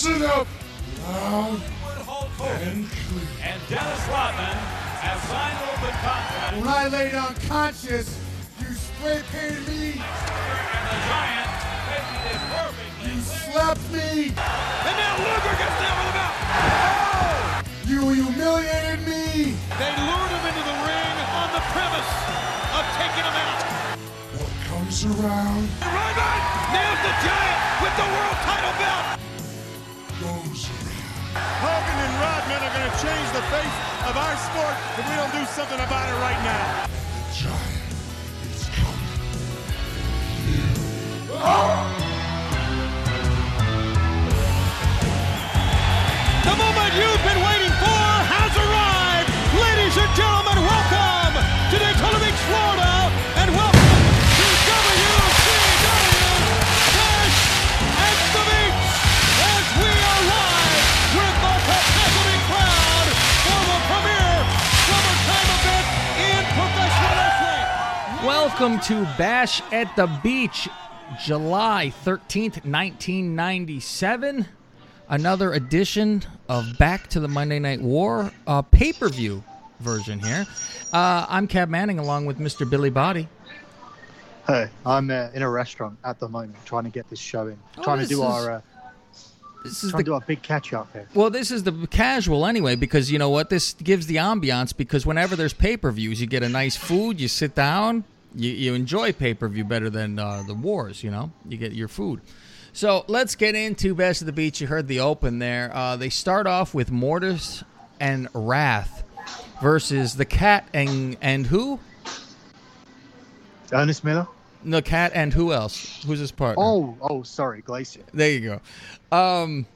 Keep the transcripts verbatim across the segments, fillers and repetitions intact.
Listen up, loud and clear. And Dennis Rodman has signed an open contract. When I laid unconscious, you spray painted me. And the Giant making it perfectly. You slapped me. And now Luger gets down with the mount. Oh! You humiliated me. They lured him into the ring on the premise of taking him out. What comes around Rodman nails the Giant with the world title belt. goes around. Hogan and Rodman are going to change the face of our sport if we don't do something about it right now. The Giant is coming. You. The moment you've been waiting for has arrived. Ladies and gentlemen, welcome to Daytona Beach, Florida, and welcome to W C W Bash at the Beach, as we are live with the capacity crowd for the premier summertime event in professional wrestling. Welcome to Bash at the Beach, July thirteenth, nineteen ninety-seven. Another edition of Back to the Monday Night War, uh, pay-per-view version here. Uh, I'm Cab Manning along with Mister Billy Body. Hey, I'm uh, in a restaurant at the moment trying to get this show in. Oh, trying to this do is- our uh, This is trying to the, do our big catch up here. well, this is the casual anyway, because you know what? This gives the ambiance, because whenever there's pay-per-views, you get a nice food, you sit down, you, you enjoy pay-per-view better than uh, the wars, you know? You get your food. So let's get into Bash at the Beach. You heard the open there. Uh, they start off with Mortis and Wrath versus the Cat and and who? Ernest Miller? The Cat and who else? Who's his partner? Oh, oh, sorry, Glacier. There you go. Um,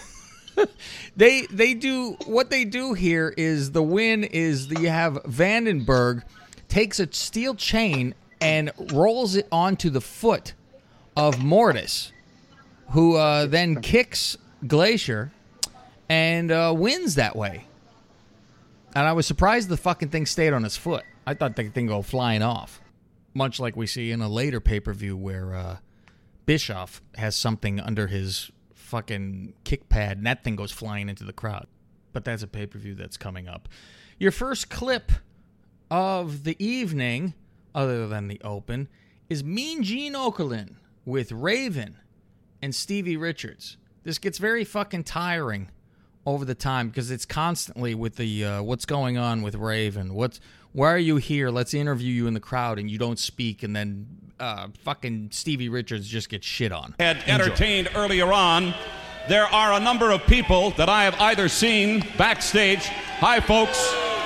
they they do what they do here is the win is that you have Vandenberg takes a steel chain and rolls it onto the foot of Mortis, who uh, then kicks Glacier and uh, wins that way. And I was surprised the fucking thing stayed on his foot. I thought the thing go flying off, much like we see in a later pay-per-view where uh, Bischoff has something under his fucking kick pad, and that thing goes flying into the crowd. But that's a pay-per-view that's coming up. Your first clip of the evening, other than the open, is Mean Gene Okerlund with Raven and Stevie Richards. This gets very fucking tiring over the time because it's constantly with the uh, what's going on with Raven. What's why are you here? Let's interview you in the crowd, and you don't speak, and then uh, fucking Stevie Richards just gets shit on. Had Enjoy. entertained earlier on. There are a number of people that I have either seen backstage. Hi, folks.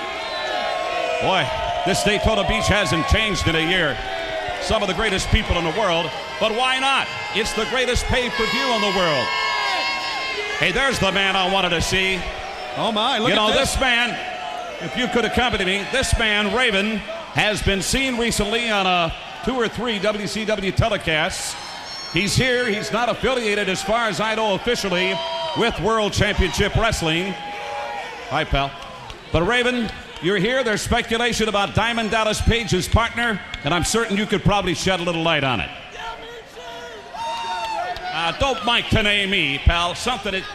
Boy, this Daytona Beach hasn't changed in a year. Some of the greatest people in the world, but why not? It's the greatest pay-per-view in the world. Hey, there's the man I wanted to see. Oh, my. Look You know, at this. this man, if you could accompany me, this man, Raven, has been seen recently on a two or three W C W telecasts. He's here. He's not affiliated, as far as I know, officially with World Championship Wrestling. Hi, pal. But, Raven, you're here. There's speculation about Diamond Dallas Page's partner, and I'm certain you could probably shed a little light on it. Uh, don't Mike Tenay me, pal. Something that...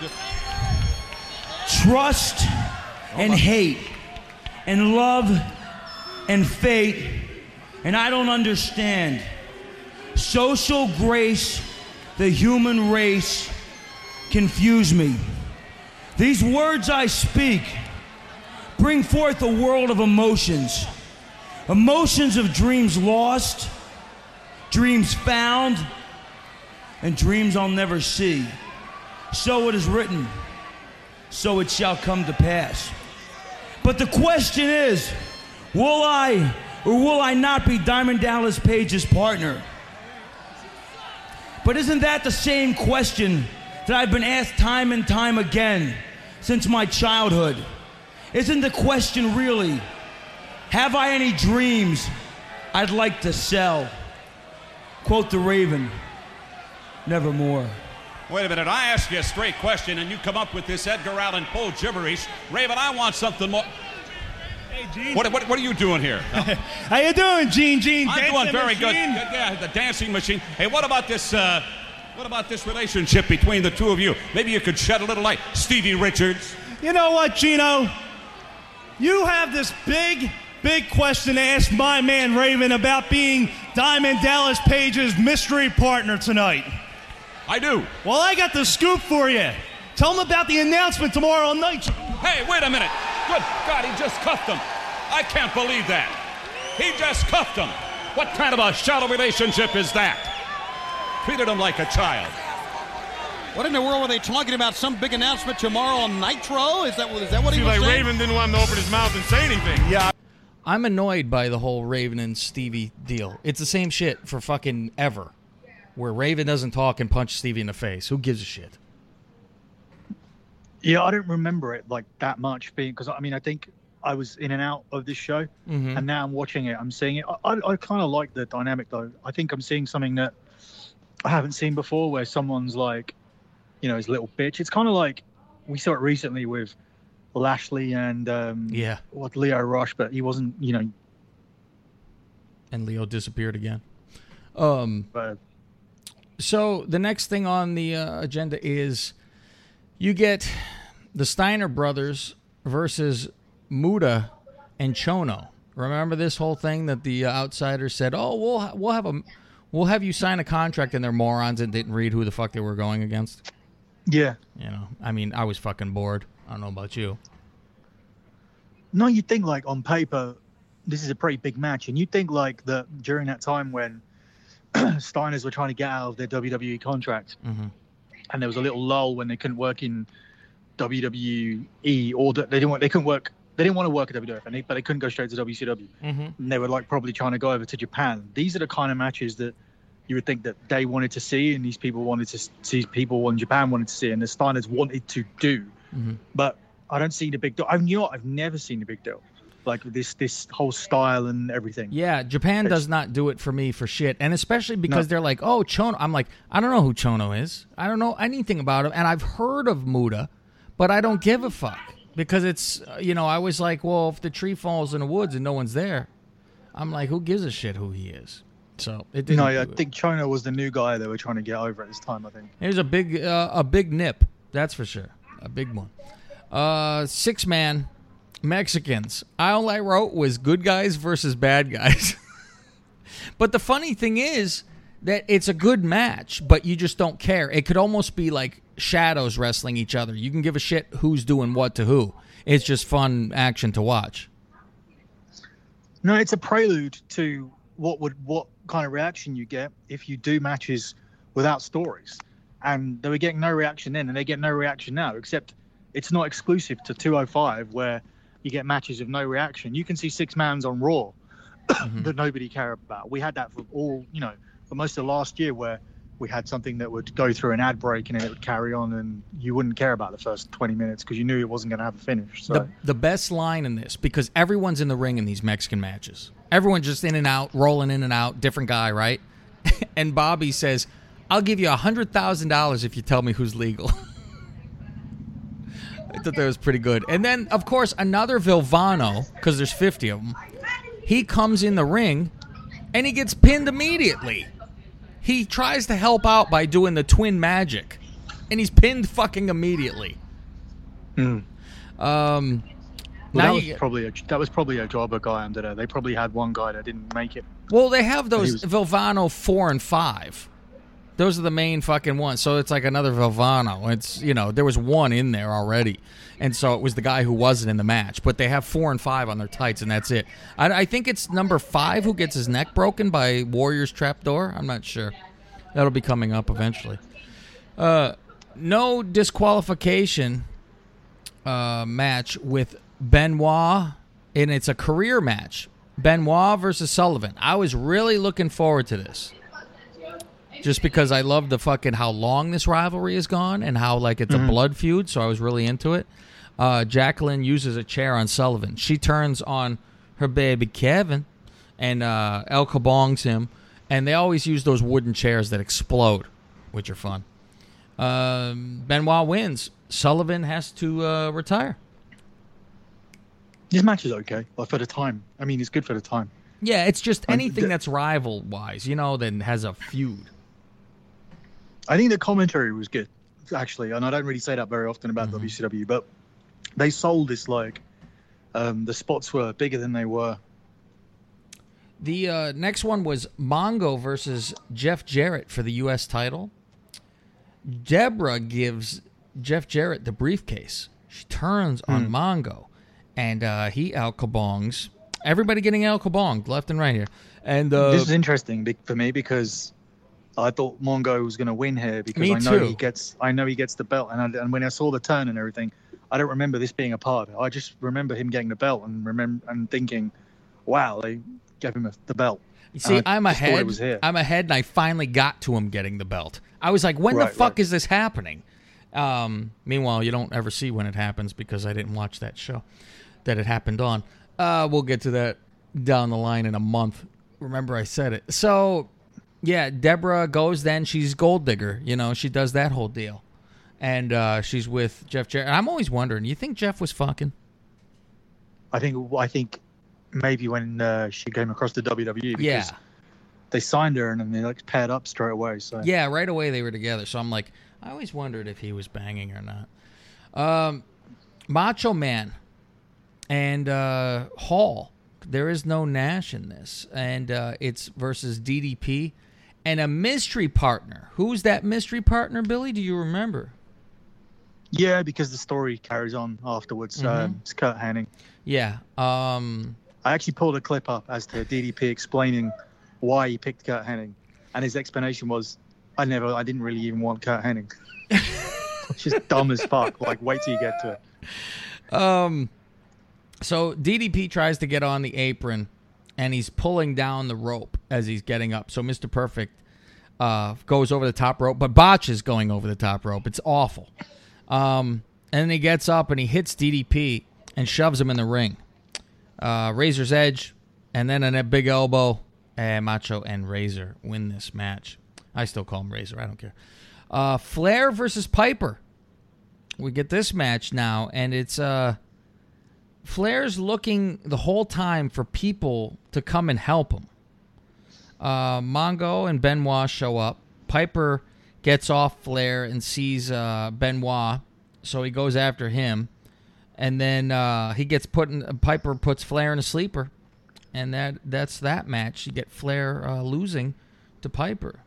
Trust and hate and love and fate, and I don't understand. Social grace, the human race, confuse me. These words I speak bring forth a world of emotions. Emotions of dreams lost, dreams found, and dreams I'll never see. So it is written, so it shall come to pass. But the question is, will I or will I not be Diamond Dallas Page's partner? But isn't that the same question that I've been asked time and time again since my childhood? Isn't the question really, have I any dreams I'd like to sell? Quote the Raven, nevermore. Wait a minute, I ask you a straight question and you come up with this Edgar Allan Poe gibberish. Raven, I want something more. Hey, Gene. What, what, what are you doing here? How you doing, Gene? Gene, I'm dancing doing very good. machine? Yeah, the dancing machine. Hey, what about this, uh, What about this relationship between the two of you? Maybe you could shed a little light. Stevie Richards. You know what, Gino? You have this big, big question to ask my man Raven about being Diamond Dallas Page's mystery partner tonight. I do. Well, I got the scoop for you. Tell him about the announcement tomorrow night. Hey, wait a minute. Good God, he just cuffed him. I can't believe that. He just cuffed him. What kind of a shallow relationship is that? Treated him like a child. What in the world were they talking about? Some big announcement tomorrow on Nitro? Is that, is that what he Seems was like saying? Raven didn't want him to open his mouth and say anything. Yeah. I'm annoyed by the whole Raven and Stevie deal. It's the same shit for fucking ever, where Raven doesn't talk and punch Stevie in the face. Who gives a shit? Yeah, I don't remember it like that much being because I mean I think I was in and out of this show, Mm-hmm. and now I'm watching it. I'm seeing it. I, I, I kind of like the dynamic though. I think I'm seeing something that I haven't seen before, where someone's like, you know, his little bitch. It's kind of like we saw it recently with Lashley and um, Yeah. what Leo Rush, but he wasn't, you know. And Leo disappeared again. Um. But So the next thing on the uh, agenda is you get the Steiner brothers versus Muta and Chono. Remember this whole thing that the uh, outsiders said, "Oh, we'll ha- we'll have a we'll have you sign a contract," and they're morons and didn't read who the fuck they were going against. yeah, You know, I mean, I was fucking bored. I don't know about you. no, you'd think like on paper, this is a pretty big match, and you'd think like that during that time when Steiners were trying to get out of their W W E contract, Mm-hmm. and there was a little lull when they couldn't work in W W E, or that they didn't want, they couldn't work, they didn't want to work at W W F, and they, but they couldn't go straight to W C W, Mm-hmm. and they were like probably trying to go over to Japan. These are the kind of matches that you would think that they wanted to see, and these people wanted to see, people in Japan wanted to see, and the Steiners wanted to do. Mm-hmm. But I don't see the big deal. I you know what? I've never seen the big deal, like this this whole style and everything. Yeah, Japan It's- does not do it for me for shit, and especially because No. they're like, "Oh, Chono." I'm like, I don't know who Chono is. I don't know anything about him, and I've heard of Muta, but I don't give a fuck because it's uh, you know I was like, well, if the tree falls in the woods and no one's there, I'm like, who gives a shit who he is? So it didn't. No, I do it. think Chono was the new guy they were trying to get over at this time. I think. It was a big uh, a big nip, that's for sure, a big one. Uh, six man Mexicans. All I wrote was good guys versus bad guys. But the funny thing is that it's a good match, but you just don't care. It could almost be like shadows wrestling each other. You can give a shit who's doing what to who. It's just fun action to watch. No, it's a prelude to what would what kind of reaction you get if you do matches without stories. And they were getting no reaction then, and they get no reaction now, except it's not exclusive to two oh five where you get matches of no reaction. You can see six mans on Raw Mm-hmm. that nobody care about. We had that for all, you know, for most of last year where we had something that would go through an ad break and then it would carry on and you wouldn't care about the first twenty minutes because you knew it wasn't going to have a finish. So The, the best line in this, because everyone's in the ring in these Mexican matches. Everyone's just in and out, rolling in and out, different guy, right? And Bobby says, I'll give you one hundred thousand dollars if you tell me who's legal. I thought that was pretty good. And then, of course, another Vilvano, because there's fifty of them, he comes in the ring, and he gets pinned immediately. He tries to help out by doing the twin magic, and he's pinned fucking immediately. Mm. Um, Well, now that you was get- probably a, that was probably a jobber guy under there. They probably had one guy that didn't make it. Well, they have those He was- Vilvano four and five. Those are the main fucking ones. So it's like another Vilvano. It's, you know, there was one in there already. And so it was the guy who wasn't in the match. But they have four and five on their tights, and that's it. I, I think it's number five who gets his neck broken by Warrior's Trapdoor. I'm not sure. That'll be coming up eventually. Uh, no disqualification uh, match with Benoit, and it's a career match. Benoit versus Sullivan. I was really looking forward to this. Just because I love the fucking how long this rivalry has gone and how like it's a blood feud, so I was really into it. Uh, Jacqueline uses a chair on Sullivan. She turns on her baby Kevin, and uh, El Kabongs him, and they always use those wooden chairs that explode, which are fun. Um, Benoit wins. Sullivan has to uh, retire. This match is okay, like for the time. I mean, it's good for the time. Yeah, it's just Um, anything the- that's rival-wise, you know, that has a feud. I think the commentary was good, actually, and I don't really say that very often about mm-hmm. W C W, but they sold this like um, the spots were bigger than they were. The uh, next one was Mongo versus Jeff Jarrett for the U S title. Deborah gives Jeff Jarrett the briefcase. She turns on mm. Mongo, and uh, he out-kabongs. Everybody getting out-kabonged left and right here. And uh, this is interesting for me because I thought Mongo was going to win here because me I know too. he gets I know he gets the belt, and I, and when I saw the turn and everything, I don't remember this being a part of it. I just remember him getting the belt and remember and thinking, wow, they gave him a, the belt. You see, I I'm ahead. Was here. I'm ahead, and I finally got to him getting the belt. I was like, when right, the fuck right. is this happening? Um, meanwhile, you don't ever see when it happens because I didn't watch that show that it happened on. Uh, we'll get to that down the line in a month. Remember I said it. So, yeah, Deborah goes then. She's Gold Digger. You know, she does that whole deal. And uh, she's with Jeff Jarrett. I'm always wondering, you think Jeff was fucking? I think I think maybe when uh, she came across the W W E. Because yeah. They signed her and then they like paired up straight away. So yeah, right away they were together. So I'm like, I always wondered if he was banging or not. Um, Macho Man and uh, Hall. There is no Nash in this, and uh, it's versus D D P and a mystery partner. Who's that mystery partner, Billy? Do you remember? Yeah, because the story carries on afterwards. Mm-hmm. Um, it's Kurt Hennig. Yeah. Um, I actually pulled a clip up as to D D P explaining why he picked Kurt Hennig, and his explanation was, "I never, I didn't really even want Kurt Hennig." It's just dumb as fuck. Like, wait till you get to it. Um, so D D P tries to get on the apron, and he's pulling down the rope as he's getting up. So Mister Perfect uh, goes over the top rope, but Botch is going over the top rope. It's awful. Um, and then he gets up and he hits D D P and shoves him in the ring. Uh, Razor's Edge, and then a big elbow. And Macho and Razor win this match. I still call him Razor. I don't care. Uh, Flair versus Piper. We get this match now, and it's uh, Flair's looking the whole time for people to come and help him. Uh, Mongo and Benoit show up. Piper gets off Flair and sees uh, Benoit, so he goes after him. And then uh, he gets put in. Piper puts Flair in a sleeper. And that that's that match. You get Flair uh, losing to Piper.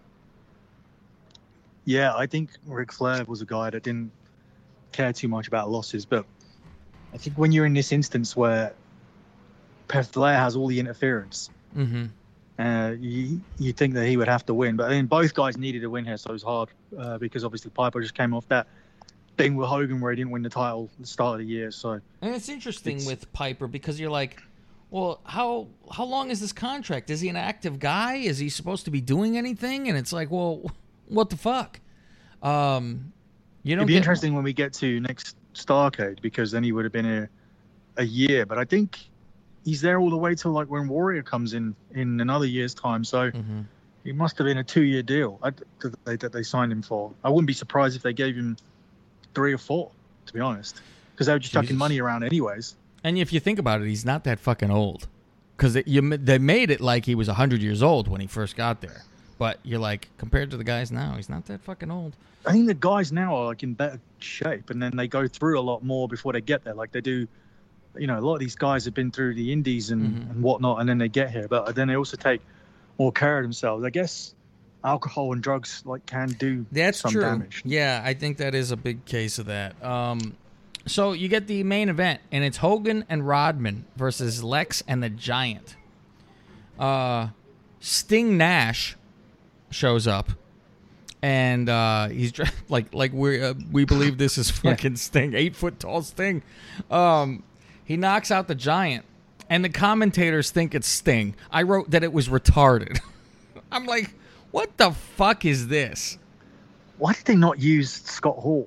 Yeah, I think Ric Flair was a guy that didn't care too much about losses. But I think when you're in this instance where Flair has all the interference, mm-hmm. uh, you, you think that he would have to win. But I mean, both guys needed a win here, so it was hard uh, because obviously Piper just came off that thing with Hogan where he didn't win the title at the start of the year. So and it's interesting it's, with Piper because you're like, well, how how long is this contract? Is he an active guy? Is he supposed to be doing anything? And it's like, well, what the fuck? Um, you don't. It'd be get... interesting when we get to next Starrcade because then he would have been a a year. But I think he's there all the way till like when Warrior comes in in another year's time. So mm-hmm. it must have been a two year deal that they, that they signed him for. I wouldn't be surprised if they gave him three or four, to be honest, because they were just Jesus. chucking money around anyways. And if you think about it, he's not that fucking old. Because they, they made it like he was one hundred years old when he first got there. But you're like, compared to the guys now, he's not that fucking old. I think the guys now are like in better shape. And then they go through a lot more before they get there. Like they do, you know, a lot of these guys have been through the indies and, mm-hmm. and whatnot. And then they get here. But then they also take more care of themselves. I guess alcohol and drugs like can do That's some true. damage. Yeah, I think that is a big case of that. Um... So you get the main event, and it's Hogan and Rodman versus Lex and the Giant. Uh, Sting Nash shows up, and uh, he's like like we uh, we believe this is fucking Sting, eight foot tall Sting. Um, he knocks out the Giant, and the commentators think it's Sting. I wrote that it was retarded. I'm like, what the fuck is this? Why did they not use Scott Hall?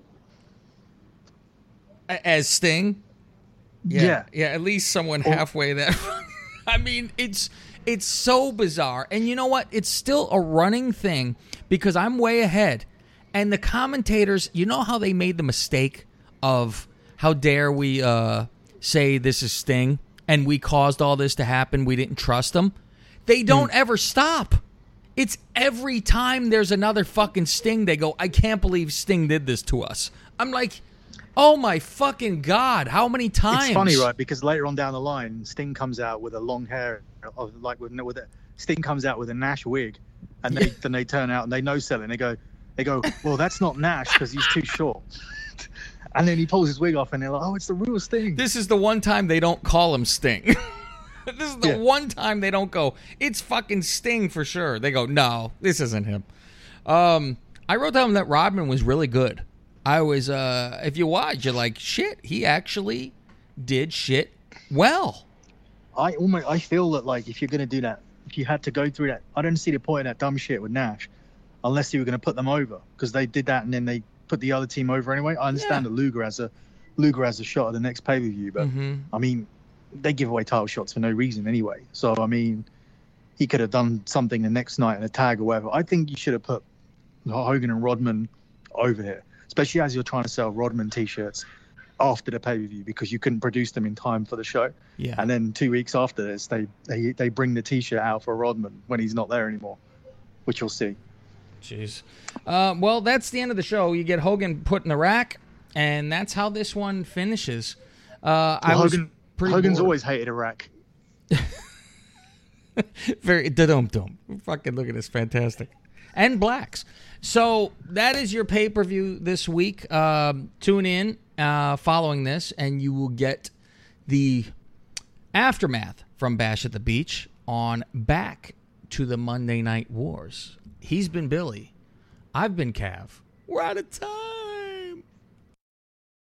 As Sting? Yeah, yeah. Yeah, at least someone halfway there. I mean, it's it's so bizarre. And you know what? It's still a running thing because I'm way ahead. And the commentators, you know how they made the mistake of how dare we uh, say this is Sting and we caused all this to happen. We didn't trust them. They don't mm. ever stop. It's every time there's another fucking Sting, they go, I can't believe Sting did this to us. I'm like, oh my fucking God, how many times? It's funny, right? Because later on down the line, Sting comes out with a long hair, of like with with a, Sting comes out with a Nash wig, and they, then they turn out and they no sell it. And they go, they go, well, that's not Nash because he's too short. And then he pulls his wig off, and they're like, oh, it's the real Sting. This is the one time they don't call him Sting. This is the yeah. one time they don't go, it's fucking Sting for sure. They go, no, this isn't him. Um, I wrote down that Rodman was really good. I was, uh, if you watch, you're like, shit, he actually did shit well. I almost, I feel that, like, if you're going to do that, if you had to go through that, I don't see the point of that dumb shit with Nash, unless you were going to put them over, because they did that and then they put the other team over anyway. I understand yeah. that Luger has a Luger has a shot at the next pay-per-view, but mm-hmm. I mean, they give away title shots for no reason anyway. So I mean, he could have done something the next night in a tag or whatever. I think you should have put Hogan and Rodman over here, especially as you're trying to sell Rodman t-shirts after the pay-per-view because you couldn't produce them in time for the show. Yeah. And then two weeks after this, they they they bring the t-shirt out for Rodman when he's not there anymore, which you'll see. Jeez. Uh, well, that's the end of the show. You get Hogan put in the rack, and that's how this one finishes. Uh, well, I was Hogan, pretty Hogan's bored. always hated Iraq. Very da-dum dum. Fucking look at this, fantastic. And blacks. So that is your pay-per-view this week. Um, tune in uh, following this, and you will get the aftermath from Bash at the Beach on Back to the Monday Night Wars. He's been Billy. I've been Cav. We're out of time.